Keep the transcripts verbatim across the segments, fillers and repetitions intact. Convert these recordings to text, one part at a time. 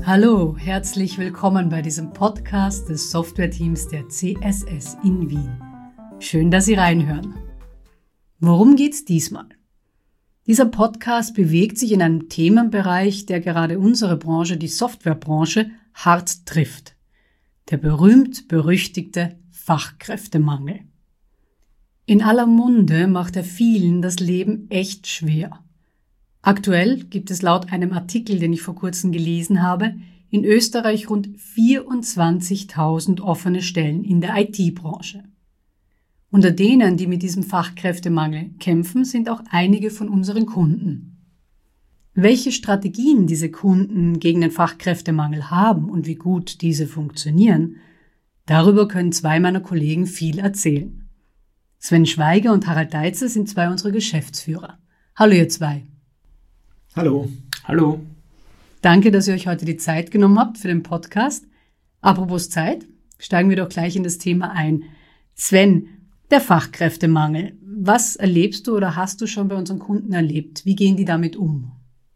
Hallo, herzlich willkommen bei diesem Podcast des Softwareteams der C S S in Wien. Schön, dass Sie reinhören. Worum geht's diesmal? Dieser Podcast bewegt sich in einem Themenbereich, der gerade unsere Branche, die Softwarebranche, hart trifft. Der berühmt-berüchtigte Fachkräftemangel. In aller Munde macht er vielen das Leben echt schwer. Aktuell gibt es laut einem Artikel, den ich vor kurzem gelesen habe, in Österreich rund vierundzwanzigtausend offene Stellen in der I T-Branche. Unter denen, die mit diesem Fachkräftemangel kämpfen, sind auch einige von unseren Kunden. Welche Strategien diese Kunden gegen den Fachkräftemangel haben und wie gut diese funktionieren, darüber können zwei meiner Kollegen viel erzählen. Sven Schweiger und Harald Deitzer sind zwei unserer Geschäftsführer. Hallo ihr zwei. Hallo. Hallo. Danke, dass ihr euch heute die Zeit genommen habt für den Podcast. Apropos Zeit, steigen wir doch gleich in das Thema ein. Sven, der Fachkräftemangel. Was erlebst du oder hast du schon bei unseren Kunden erlebt? Wie gehen die damit um?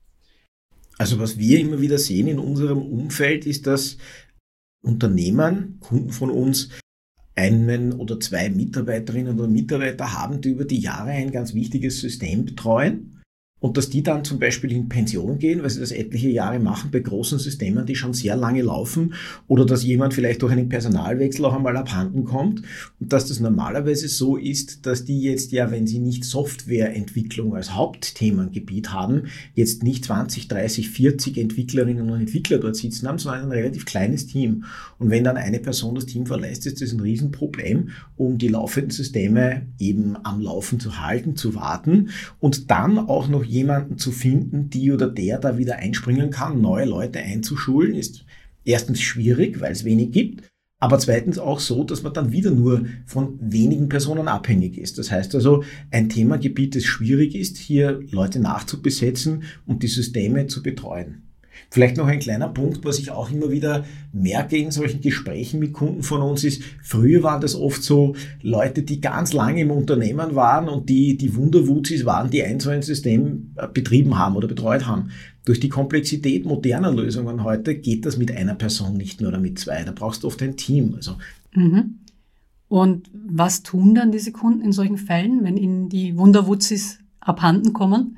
Also was wir immer wieder sehen in unserem Umfeld ist, dass Unternehmen, Kunden von uns, einen oder zwei Mitarbeiterinnen oder Mitarbeiter haben, die über die Jahre ein ganz wichtiges System betreuen. Und dass die dann zum Beispiel in Pension gehen, weil sie das etliche Jahre machen bei großen Systemen, die schon sehr lange laufen, oder dass jemand vielleicht durch einen Personalwechsel auch einmal abhanden kommt und dass das normalerweise so ist, dass die jetzt ja, wenn sie nicht Softwareentwicklung als Hauptthemengebiet haben, jetzt nicht zwanzig, dreißig, vierzig Entwicklerinnen und Entwickler dort sitzen haben, sondern ein relativ kleines Team. Und wenn dann eine Person das Team verlässt, ist das ein Riesenproblem, um die laufenden Systeme eben am Laufen zu halten, zu warten und dann auch noch jemanden zu finden, die oder der da wieder einspringen kann, neue Leute einzuschulen, ist erstens schwierig, weil es wenig gibt, aber zweitens auch so, dass man dann wieder nur von wenigen Personen abhängig ist. Das heißt also, ein Themengebiet, das schwierig ist, hier Leute nachzubesetzen und die Systeme zu betreuen. Vielleicht noch ein kleiner Punkt, was ich auch immer wieder merke in solchen Gesprächen mit Kunden von uns ist, früher waren das oft so Leute, die ganz lange im Unternehmen waren und die die Wunderwuzis waren, die ein so ein System betrieben haben oder betreut haben. Durch die Komplexität moderner Lösungen heute geht das mit einer Person nicht mehr oder mit zwei. Da brauchst du oft ein Team. Also. Mhm. Und was tun dann diese Kunden in solchen Fällen, wenn ihnen die Wunderwuzis abhanden kommen?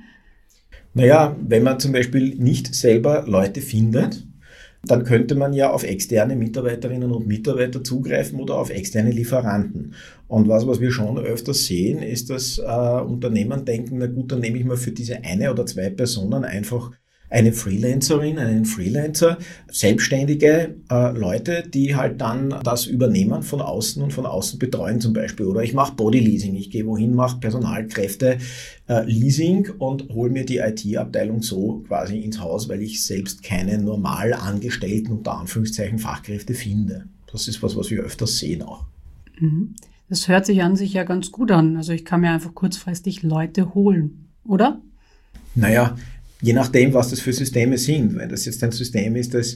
Naja, wenn man zum Beispiel nicht selber Leute findet, dann könnte man ja auf externe Mitarbeiterinnen und Mitarbeiter zugreifen oder auf externe Lieferanten. Und was, was wir schon öfters sehen, ist, dass äh, Unternehmen denken, na gut, dann nehme ich mal für diese eine oder zwei Personen einfach eine Freelancerin, einen Freelancer, selbstständige äh, Leute, die halt dann das übernehmen von außen und von außen betreuen zum Beispiel. Oder ich mache Bodyleasing, ich gehe wohin, mache Personalkräfte äh, Leasing und hole mir die I T-Abteilung so quasi ins Haus, weil ich selbst keine normal angestellten, unter Anführungszeichen, Fachkräfte finde. Das ist was, was wir öfters sehen auch. Das hört sich an sich ja ganz gut an. Also ich kann mir einfach kurzfristig Leute holen, oder? Naja, je nachdem, was das für Systeme sind. Wenn das jetzt ein System ist, das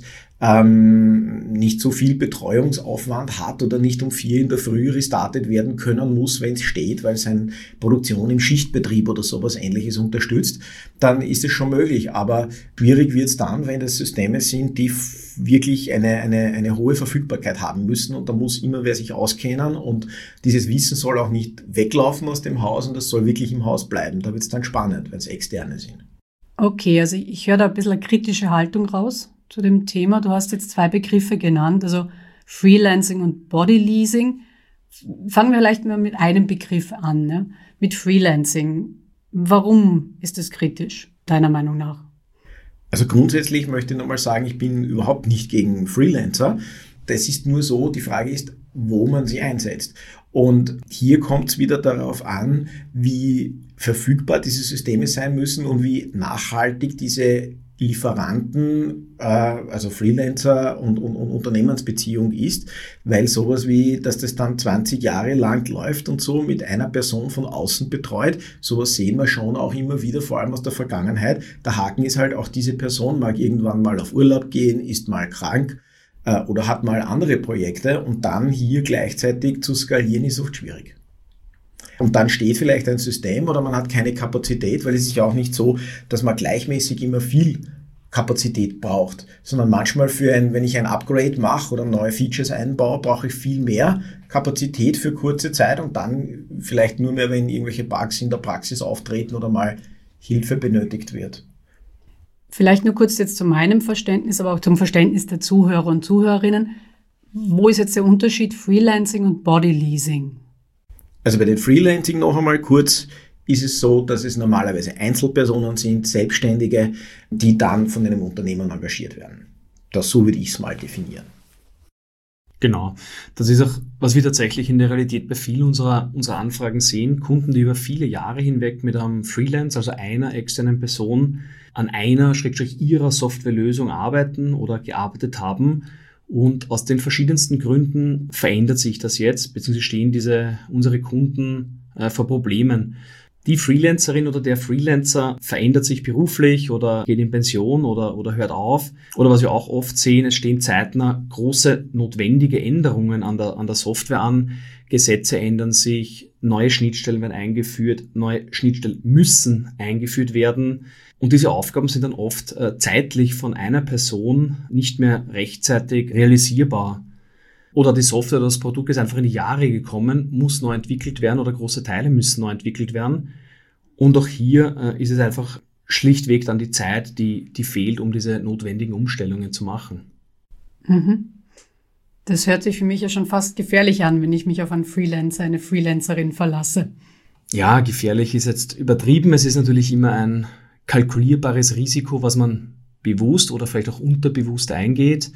ähm, nicht so viel Betreuungsaufwand hat oder nicht um vier in der Früh restartet werden können muss, wenn es steht, weil seine Produktion im Schichtbetrieb oder sowas Ähnliches unterstützt, dann ist es schon möglich. Aber schwierig wird es dann, wenn das Systeme sind, die f- wirklich eine, eine, eine hohe Verfügbarkeit haben müssen und da muss immer wer sich auskennen und dieses Wissen soll auch nicht weglaufen aus dem Haus und das soll wirklich im Haus bleiben. Da wird es dann spannend, wenn es externe sind. Okay, also ich höre da ein bisschen eine kritische Haltung raus zu dem Thema. Du hast jetzt zwei Begriffe genannt, also Freelancing und Bodyleasing. Fangen wir vielleicht mal mit einem Begriff an, ne? Mit Freelancing. Warum ist das kritisch, deiner Meinung nach? Also grundsätzlich möchte ich nochmal sagen, ich bin überhaupt nicht gegen Freelancer. Das ist nur so, die Frage ist, wo man sie einsetzt. Und hier kommt es wieder darauf an, wie verfügbar diese Systeme sein müssen und wie nachhaltig diese Lieferanten, äh, also Freelancer und, und, und Unternehmensbeziehung ist, weil sowas wie, dass das dann zwanzig Jahre lang läuft und so mit einer Person von außen betreut, sowas sehen wir schon auch immer wieder, vor allem aus der Vergangenheit. Der Haken ist halt auch, diese Person mag irgendwann mal auf Urlaub gehen, ist mal krank äh, oder hat mal andere Projekte und dann hier gleichzeitig zu skalieren ist oft schwierig. Und dann steht vielleicht ein System oder man hat keine Kapazität, weil es ist ja auch nicht so, dass man gleichmäßig immer viel Kapazität braucht, sondern manchmal für ein, wenn ich ein Upgrade mache oder neue Features einbaue, brauche ich viel mehr Kapazität für kurze Zeit und dann vielleicht nur mehr, wenn irgendwelche Bugs in der Praxis auftreten oder mal Hilfe benötigt wird. Vielleicht nur kurz jetzt zu meinem Verständnis, aber auch zum Verständnis der Zuhörer und Zuhörerinnen. Wo ist jetzt der Unterschied Freelancing und Bodyleasing? Also bei den Freelancing noch einmal kurz, ist es so, dass es normalerweise Einzelpersonen sind, Selbstständige, die dann von einem Unternehmen engagiert werden. Das, so würde ich es mal definieren. Genau. Das ist auch, was wir tatsächlich in der Realität bei vielen unserer, unserer Anfragen sehen. Kunden, die über viele Jahre hinweg mit einem Freelance, also einer externen Person, an einer, schrägstrich ihrer Softwarelösung arbeiten oder gearbeitet haben. Und aus den verschiedensten Gründen verändert sich das jetzt, beziehungsweise stehen diese, unsere Kunden äh, vor Problemen. Die Freelancerin oder der Freelancer verändert sich beruflich oder geht in Pension oder, oder hört auf. Oder was wir auch oft sehen, es stehen zeitnah große notwendige Änderungen an der, an der Software an. Gesetze ändern sich, neue Schnittstellen werden eingeführt, neue Schnittstellen müssen eingeführt werden. Und diese Aufgaben sind dann oft äh, zeitlich von einer Person nicht mehr rechtzeitig realisierbar. Oder die Software oder das Produkt ist einfach in die Jahre gekommen, muss neu entwickelt werden oder große Teile müssen neu entwickelt werden. Und auch hier äh, ist es einfach schlichtweg dann die Zeit, die, die fehlt, um diese notwendigen Umstellungen zu machen. Mhm. Das hört sich für mich ja schon fast gefährlich an, wenn ich mich auf einen Freelancer, eine Freelancerin verlasse. Ja, gefährlich ist jetzt übertrieben. Es ist natürlich immer ein kalkulierbares Risiko, was man bewusst oder vielleicht auch unterbewusst eingeht.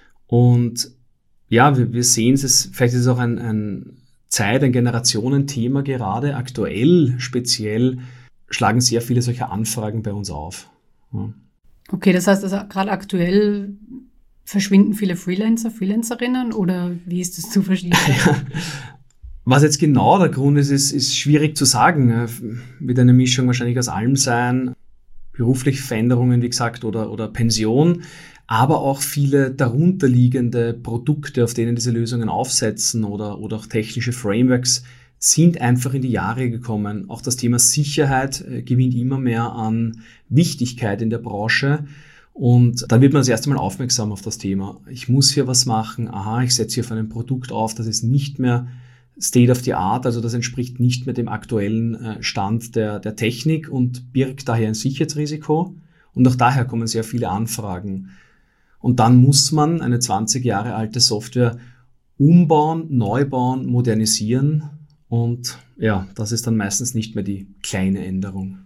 Und ja, wir, wir sehen es, vielleicht ist es auch ein, ein Zeit-, ein Generationenthema gerade. Aktuell speziell schlagen sehr viele solcher Anfragen bei uns auf. Ja. Okay, das heißt, also gerade aktuell verschwinden viele Freelancer, Freelancerinnen oder wie ist das zu verstehen? Ja. Was jetzt genau der Grund ist, ist, ist schwierig zu sagen. Wird eine Mischung wahrscheinlich aus allem sein. Berufliche Veränderungen, wie gesagt, oder, oder Pension. Aber auch viele darunterliegende Produkte, auf denen diese Lösungen aufsetzen oder, oder auch technische Frameworks sind einfach in die Jahre gekommen. Auch das Thema Sicherheit äh, gewinnt immer mehr an Wichtigkeit in der Branche und dann wird man das erste Mal aufmerksam auf das Thema. Ich muss hier was machen, aha, ich setze hier auf ein Produkt auf, das ist nicht mehr State of the Art, also das entspricht nicht mehr dem aktuellen äh, Stand der, der Technik und birgt daher ein Sicherheitsrisiko und auch daher kommen sehr viele Anfragen. Und dann muss man eine zwanzig Jahre alte Software umbauen, neu bauen, modernisieren. Und ja, das ist dann meistens nicht mehr die kleine Änderung.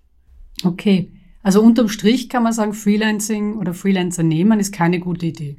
Okay, also unterm Strich kann man sagen, Freelancing oder Freelancer nehmen ist keine gute Idee.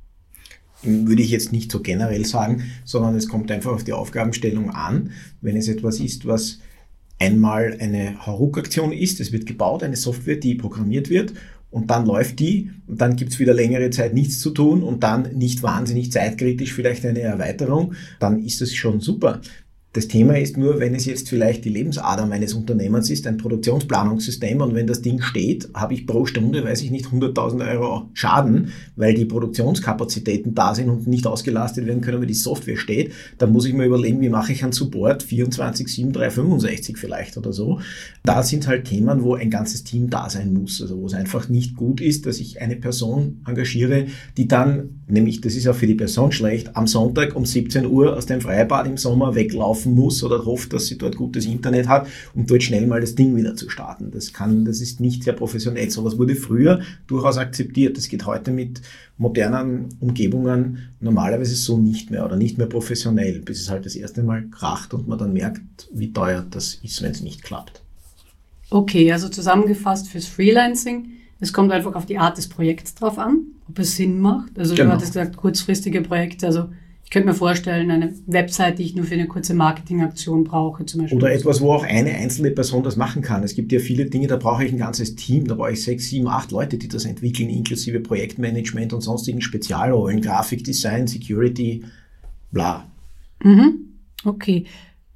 Würde ich jetzt nicht so generell sagen, sondern es kommt einfach auf die Aufgabenstellung an. Wenn es etwas ist, was einmal eine Hauruck-Aktion ist, es wird gebaut, eine Software, die programmiert wird, und dann läuft die und dann gibt's wieder längere Zeit nichts zu tun und dann nicht wahnsinnig zeitkritisch vielleicht eine Erweiterung, dann ist das schon super. Das Thema ist nur, wenn es jetzt vielleicht die Lebensader meines Unternehmens ist, ein Produktionsplanungssystem, und wenn das Ding steht, habe ich pro Stunde, weiß ich nicht, hunderttausend Euro Schaden, weil die Produktionskapazitäten da sind und nicht ausgelastet werden können, weil die Software steht, dann muss ich mir überlegen, wie mache ich einen Support vierundzwanzig sieben dreihundertfünfundsechzig vielleicht oder so. Da sind halt Themen, wo ein ganzes Team da sein muss, also wo es einfach nicht gut ist, dass ich eine Person engagiere, die dann, nämlich das ist auch für die Person schlecht, am Sonntag um siebzehn Uhr aus dem Freibad im Sommer weglaufen muss oder hofft, dass sie dort gutes Internet hat, um dort schnell mal das Ding wieder zu starten. Das kann, das ist nicht sehr professionell. Sowas wurde früher durchaus akzeptiert. Das geht heute mit modernen Umgebungen normalerweise so nicht mehr oder nicht mehr professionell, bis es halt das erste Mal kracht und man dann merkt, wie teuer das ist, wenn es nicht klappt. Okay, also zusammengefasst fürs Freelancing, es kommt einfach auf die Art des Projekts drauf an, ob es Sinn macht. Also Genau. Du hattest gesagt, kurzfristige Projekte, also ich könnte mir vorstellen, eine Website, die ich nur für eine kurze Marketingaktion brauche zum Beispiel. Oder etwas, wo auch eine einzelne Person das machen kann. Es gibt ja viele Dinge, da brauche ich ein ganzes Team, da brauche ich sechs, sieben, acht Leute, die das entwickeln, inklusive Projektmanagement und sonstigen Spezialrollen, Grafikdesign, Security, bla. Mhm. Okay.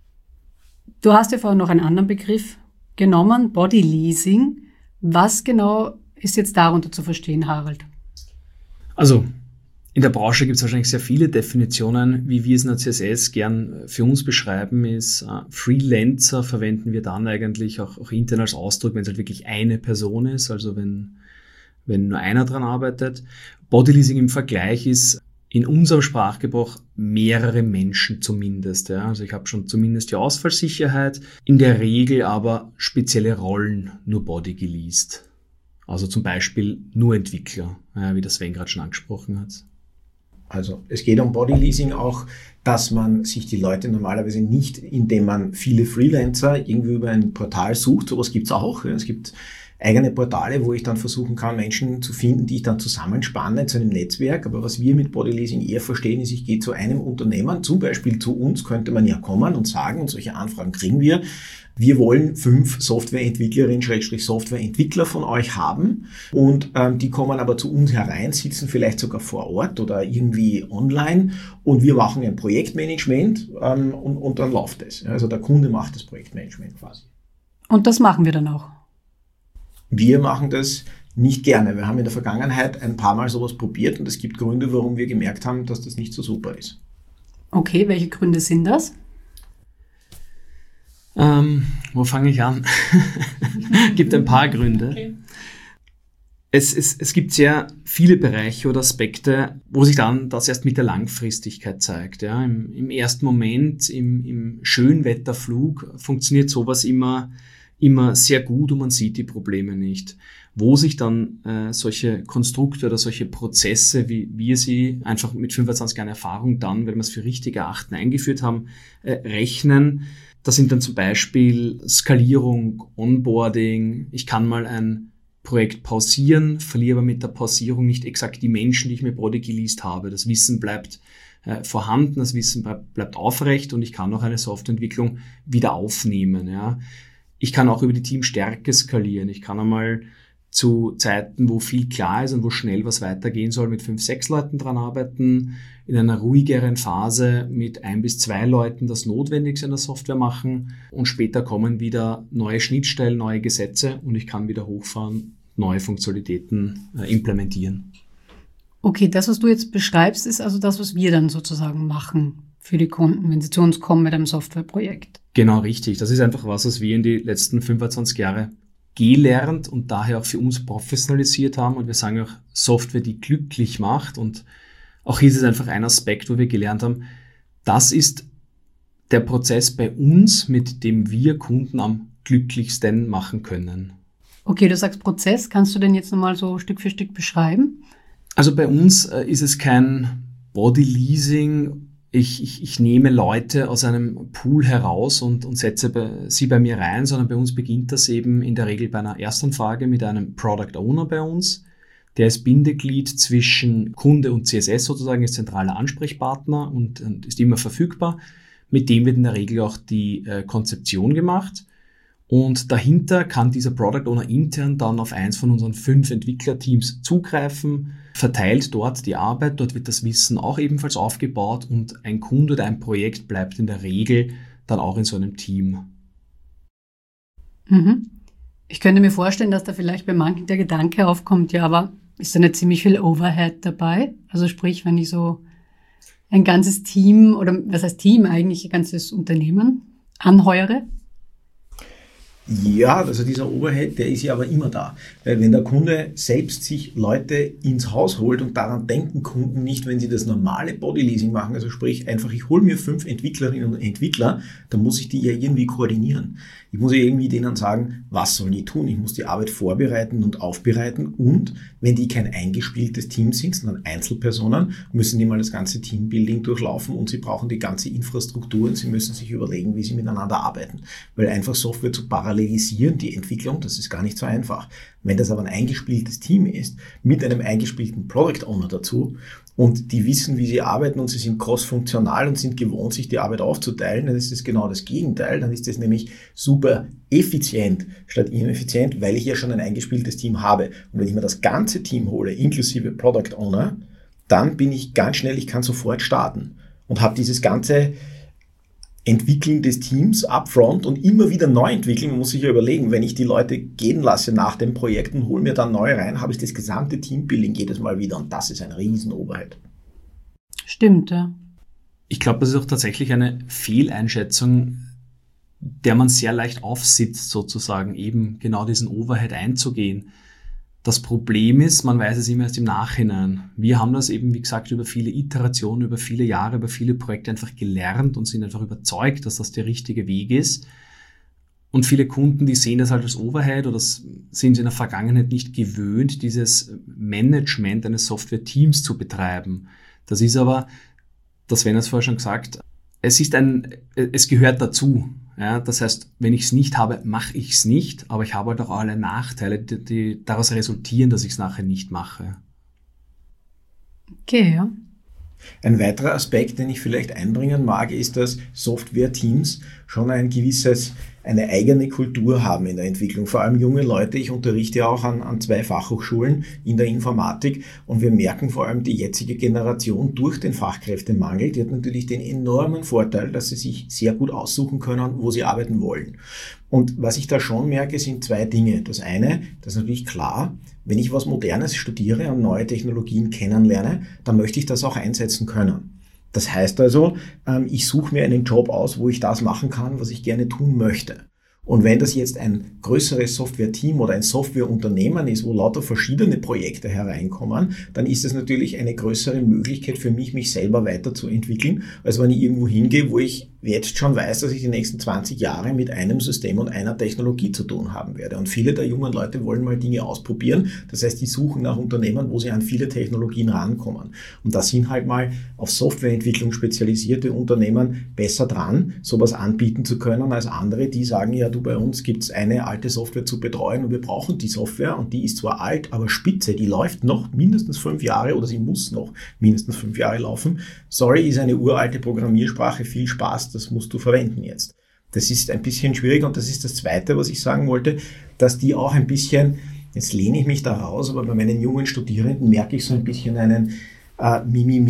Du hast ja vorhin noch einen anderen Begriff genommen, Bodyleasing. Was genau ist jetzt darunter zu verstehen, Harald? Also, in der Branche gibt es wahrscheinlich sehr viele Definitionen. Wie wir es in der C S S gern für uns beschreiben, ist äh, Freelancer verwenden wir dann eigentlich auch, auch intern als Ausdruck, wenn es halt wirklich eine Person ist. Also wenn, wenn nur einer dran arbeitet. Bodyleasing im Vergleich ist in unserem Sprachgebrauch mehrere Menschen zumindest. Ja. Also ich habe schon zumindest die Ausfallsicherheit, in der Regel aber spezielle Rollen nur Body geleast. Also zum Beispiel nur Entwickler, ja, wie das Sven gerade schon angesprochen hat. Also es geht um Bodyleasing auch, dass man sich die Leute normalerweise nicht, indem man viele Freelancer irgendwie über ein Portal sucht, sowas gibt's auch. Es gibt eigene Portale, wo ich dann versuchen kann, Menschen zu finden, die ich dann zusammenspanne zu einem Netzwerk. Aber was wir mit Bodyleasing eher verstehen, ist, ich gehe zu einem Unternehmen, zum Beispiel zu uns, könnte man ja kommen und sagen, und solche Anfragen kriegen wir, wir wollen fünf Softwareentwicklerinnen, Schrägstrich Softwareentwickler von euch haben und ähm, die kommen aber zu uns herein, sitzen vielleicht sogar vor Ort oder irgendwie online und wir machen ein Projektmanagement ähm, und, und dann läuft es. Also der Kunde macht das Projektmanagement quasi. Und das machen wir dann auch? Wir machen das nicht gerne. Wir haben in der Vergangenheit ein paar Mal sowas probiert und es gibt Gründe, warum wir gemerkt haben, dass das nicht so super ist. Okay, welche Gründe sind das? Ähm, wo fange ich an? Gibt ein paar Gründe. Okay. Es, es, es gibt sehr viele Bereiche oder Aspekte, wo sich dann das erst mit der Langfristigkeit zeigt. Ja. Im, im ersten Moment, im, im Schönwetterflug, funktioniert sowas immer, immer sehr gut und man sieht die Probleme nicht. Wo sich dann äh, solche Konstrukte oder solche Prozesse, wie wir sie einfach mit fünfundzwanzig Jahren Erfahrung dann, wenn wir es für richtig erachten, eingeführt haben, äh, rechnen. Das sind dann zum Beispiel Skalierung, Onboarding. Ich kann mal ein Projekt pausieren, verliere aber mit der Pausierung nicht exakt die Menschen, die ich mir Body geleast habe. Das Wissen bleibt äh, vorhanden, das Wissen bleibt, bleibt aufrecht und ich kann auch eine Softwareentwicklung wieder aufnehmen. Ja. Ich kann auch über die Teamstärke skalieren. Ich kann einmal zu Zeiten, wo viel klar ist und wo schnell was weitergehen soll, mit fünf, sechs Leuten dran arbeiten, in einer ruhigeren Phase mit ein bis zwei Leuten das Notwendigste in der Software machen und später kommen wieder neue Schnittstellen, neue Gesetze und ich kann wieder hochfahren, neue Funktionalitäten äh, implementieren. Okay, das, was du jetzt beschreibst, ist also das, was wir dann sozusagen machen für die Kunden, wenn sie zu uns kommen mit einem Softwareprojekt. Genau, richtig. Das ist einfach was, was wir in die letzten fünfundzwanzig Jahre gelernt und daher auch für uns professionalisiert haben und wir sagen auch Software, die glücklich macht und auch hier ist es einfach ein Aspekt, wo wir gelernt haben, das ist der Prozess bei uns, mit dem wir Kunden am glücklichsten machen können. Okay, du sagst Prozess, kannst du den jetzt nochmal so Stück für Stück beschreiben? Also bei uns äh, ist es kein Bodyleasing. Ich, ich, ich nehme Leute aus einem Pool heraus und, und setze bei, sie bei mir rein, sondern bei uns beginnt das eben in der Regel bei einer Erstanfrage mit einem Product Owner bei uns. Der ist Bindeglied zwischen Kunde und C S S sozusagen, ist zentraler Ansprechpartner und, und ist immer verfügbar. Mit dem wird in der Regel auch die äh, Konzeption gemacht. Und dahinter kann dieser Product Owner intern dann auf eins von unseren fünf Entwicklerteams zugreifen, verteilt dort die Arbeit, dort wird das Wissen auch ebenfalls aufgebaut und ein Kunde oder ein Projekt bleibt in der Regel dann auch in so einem Team. Mhm. Ich könnte mir vorstellen, dass da vielleicht bei manchen der Gedanke aufkommt, ja, aber ist da nicht ziemlich viel Overhead dabei? Also sprich, wenn ich so ein ganzes Team oder was heißt Team eigentlich, ein ganzes Unternehmen anheuere? Ja, also dieser Overhead, der ist ja aber immer da. Weil wenn der Kunde selbst sich Leute ins Haus holt und daran denken Kunden nicht, wenn sie das normale Bodyleasing machen, also sprich einfach, ich hole mir fünf Entwicklerinnen und Entwickler, dann muss ich die ja irgendwie koordinieren. Ich muss ja irgendwie denen sagen, was sollen die tun? Ich muss die Arbeit vorbereiten und aufbereiten und wenn die kein eingespieltes Team sind, sondern Einzelpersonen, müssen die mal das ganze Teambuilding durchlaufen und sie brauchen die ganze Infrastruktur und sie müssen sich überlegen, wie sie miteinander arbeiten. Weil einfach Software zu parallelisieren, die Entwicklung, das ist gar nicht so einfach. Wenn das aber ein eingespieltes Team ist, mit einem eingespielten Product Owner dazu und die wissen, wie sie arbeiten und sie sind cross-funktional und sind gewohnt, sich die Arbeit aufzuteilen, dann ist das genau das Gegenteil. Dann ist das nämlich super effizient statt ineffizient, weil ich ja schon ein eingespieltes Team habe. Und wenn ich mir das ganze Team hole, inklusive Product Owner, dann bin ich ganz schnell, ich kann sofort starten und habe dieses ganze Entwickeln des Teams upfront und immer wieder neu entwickeln. Man muss sich ja überlegen, wenn ich die Leute gehen lasse nach dem Projekt und hole mir dann neu rein, habe ich das gesamte Teambuilding jedes Mal wieder und das ist ein riesen Overhead. Stimmt, ja. Ich glaube, das ist auch tatsächlich eine Fehleinschätzung, der man sehr leicht aufsitzt, sozusagen eben genau diesen Overhead einzugehen. Das Problem ist, man weiß es immer erst im Nachhinein. Wir haben das eben, wie gesagt, über viele Iterationen, über viele Jahre, über viele Projekte einfach gelernt und sind einfach überzeugt, dass das der richtige Weg ist. Und viele Kunden, die sehen das halt als Overhead oder sind sie in der Vergangenheit nicht gewöhnt, dieses Management eines Software-Teams zu betreiben. Das ist aber, das Sven hat es vorher schon gesagt, es ist ein, es gehört dazu. Ja, das heißt, wenn ich es nicht habe, mache ich es nicht, aber ich habe halt auch alle Nachteile, die, die daraus resultieren, dass ich es nachher nicht mache. Okay, ja. Ein weiterer Aspekt, den ich vielleicht einbringen mag, ist, dass Software-Teams schon ein gewisses, eine eigene Kultur haben in der Entwicklung. Vor allem junge Leute. Ich unterrichte ja auch an, an zwei Fachhochschulen in der Informatik und wir merken vor allem die jetzige Generation durch den Fachkräftemangel, die hat natürlich den enormen Vorteil, dass sie sich sehr gut aussuchen können, wo sie arbeiten wollen. Und was ich da schon merke, sind zwei Dinge. Das eine, das ist natürlich klar, wenn ich was Modernes studiere und neue Technologien kennenlerne, dann möchte ich das auch einsetzen können. Das heißt also, ich suche mir einen Job aus, wo ich das machen kann, was ich gerne tun möchte. Und wenn das jetzt ein größeres Software-Team oder ein Softwareunternehmen ist, wo lauter verschiedene Projekte hereinkommen, dann ist es natürlich eine größere Möglichkeit für mich, mich selber weiterzuentwickeln, als wenn ich irgendwo hingehe, wo ich jetzt schon weiß, dass ich die nächsten zwanzig Jahre mit einem System und einer Technologie zu tun haben werde. Und viele der jungen Leute wollen mal Dinge ausprobieren. Das heißt, die suchen nach Unternehmen, wo sie an viele Technologien rankommen. Und da sind halt mal auf Softwareentwicklung spezialisierte Unternehmen besser dran, sowas anbieten zu können, als andere, die sagen, ja, du, bei uns gibt's eine alte Software zu betreuen und wir brauchen die Software und die ist zwar alt, aber spitze, die läuft noch mindestens fünf Jahre oder sie muss noch mindestens fünf Jahre laufen. Sorry, ist eine uralte Programmiersprache, viel Spaß, das musst du verwenden jetzt. Das ist ein bisschen schwierig und das ist das Zweite, was ich sagen wollte, dass die auch ein bisschen, jetzt lehne ich mich da raus, aber bei meinen jungen Studierenden merke ich so ein bisschen einen äh,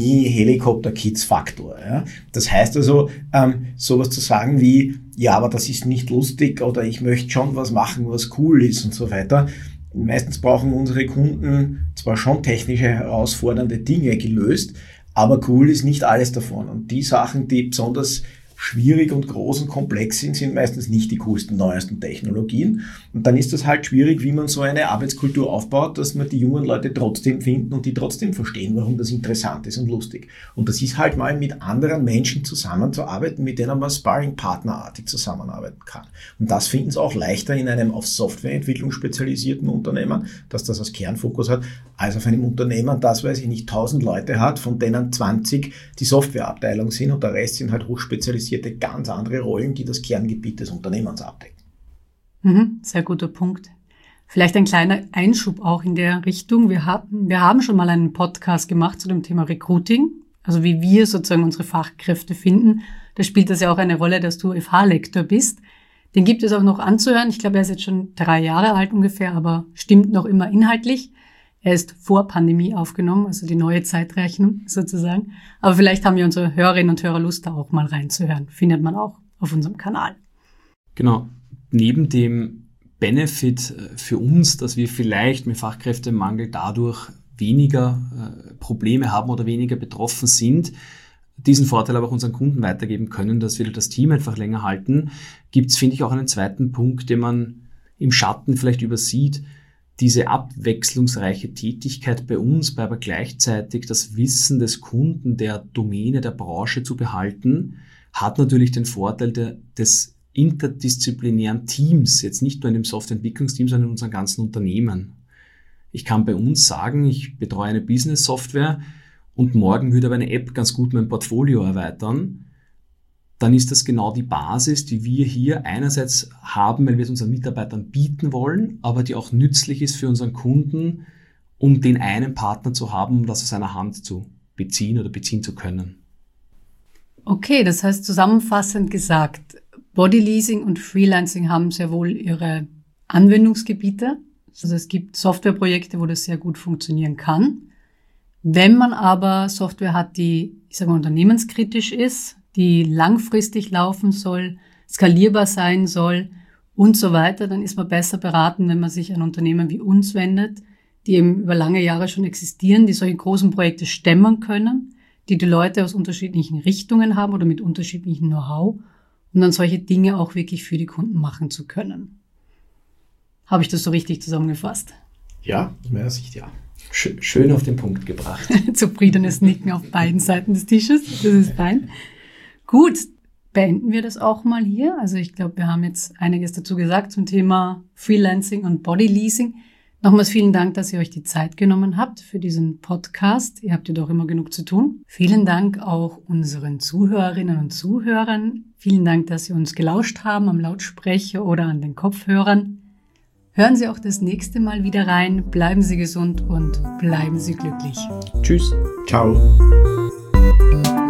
Mimimi-Helikopter-Kids-Faktor. Ja? Das heißt also, ähm, sowas zu sagen wie, ja, aber das ist nicht lustig oder ich möchte schon was machen, was cool ist und so weiter. Meistens brauchen unsere Kunden zwar schon technische herausfordernde Dinge gelöst, aber cool ist nicht alles davon. Und die Sachen, die besonders schwierig und groß und komplex sind, sind meistens nicht die coolsten, neuesten Technologien. Und dann ist das halt schwierig, wie man so eine Arbeitskultur aufbaut, dass man die jungen Leute trotzdem finden und die trotzdem verstehen, warum das interessant ist und lustig. Und das ist halt mal mit anderen Menschen zusammenzuarbeiten, mit denen man Sparring-Partnerartig zusammenarbeiten kann. Und das finden sie auch leichter in einem auf Softwareentwicklung spezialisierten Unternehmen, dass das als Kernfokus hat, als auf einem Unternehmen, das, weiß ich nicht, tausend Leute hat, von denen zwanzig die Softwareabteilung sind und der Rest sind halt hochspezialisierte, ganz andere Rollen, die das Kerngebiet des Unternehmens abdecken. Mhm, sehr guter Punkt. Vielleicht ein kleiner Einschub auch in der Richtung. Wir haben, wir haben schon mal einen Podcast gemacht zu dem Thema Recruiting, also wie wir sozusagen unsere Fachkräfte finden. Da spielt das ja auch eine Rolle, dass du F H-Lektor bist. Den gibt es auch noch anzuhören. Ich glaube, er ist jetzt schon drei Jahre alt ungefähr, aber stimmt noch immer inhaltlich. Er ist vor Pandemie aufgenommen, also die neue Zeitrechnung sozusagen. Aber vielleicht haben ja unsere Hörerinnen und Hörer Lust, da auch mal reinzuhören. Findet man auch auf unserem Kanal. Genau. Neben dem Benefit für uns, dass wir vielleicht mit Fachkräftemangel dadurch weniger äh, Probleme haben oder weniger betroffen sind, diesen Vorteil aber auch unseren Kunden weitergeben können, dass wir das Team einfach länger halten, gibt es, finde ich, auch einen zweiten Punkt, den man im Schatten vielleicht übersieht. Diese abwechslungsreiche Tätigkeit bei uns, bei aber gleichzeitig das Wissen des Kunden, der Domäne, der Branche zu behalten, hat natürlich den Vorteil der, des interdisziplinären Teams, jetzt nicht nur in dem Softwareentwicklungsteam, sondern in unserem ganzen Unternehmen. Ich kann bei uns sagen, ich betreue eine Business-Software und morgen würde aber eine App ganz gut mein Portfolio erweitern. Dann ist das genau die Basis, die wir hier einerseits haben, weil wir es unseren Mitarbeitern bieten wollen, aber die auch nützlich ist für unseren Kunden, um den einen Partner zu haben, um das aus seiner Hand zu beziehen oder beziehen zu können. Okay, das heißt zusammenfassend gesagt, Bodyleasing und Freelancing haben sehr wohl ihre Anwendungsgebiete. Also es gibt Softwareprojekte, wo das sehr gut funktionieren kann. Wenn man aber Software hat, die, ich sage mal, unternehmenskritisch ist, die langfristig laufen soll, skalierbar sein soll und so weiter, dann ist man besser beraten, wenn man sich an Unternehmen wie uns wendet, die eben über lange Jahre schon existieren, die solche großen Projekte stemmen können, die die Leute aus unterschiedlichen Richtungen haben oder mit unterschiedlichem Know-how, um dann solche Dinge auch wirklich für die Kunden machen zu können. Habe ich das so richtig zusammengefasst? Ja, aus meiner Sicht ja. Schön auf den Punkt gebracht. Zufriedenes Nicken auf beiden Seiten des Tisches, das ist fein. Gut, beenden wir das auch mal hier. Also ich glaube, wir haben jetzt einiges dazu gesagt zum Thema Freelancing und Bodyleasing. Nochmals vielen Dank, dass ihr euch die Zeit genommen habt für diesen Podcast. Ihr habt ja doch immer genug zu tun. Vielen Dank auch unseren Zuhörerinnen und Zuhörern. Vielen Dank, dass Sie uns gelauscht haben am Lautsprecher oder an den Kopfhörern. Hören Sie auch das nächste Mal wieder rein. Bleiben Sie gesund und bleiben Sie glücklich. Tschüss. Ciao.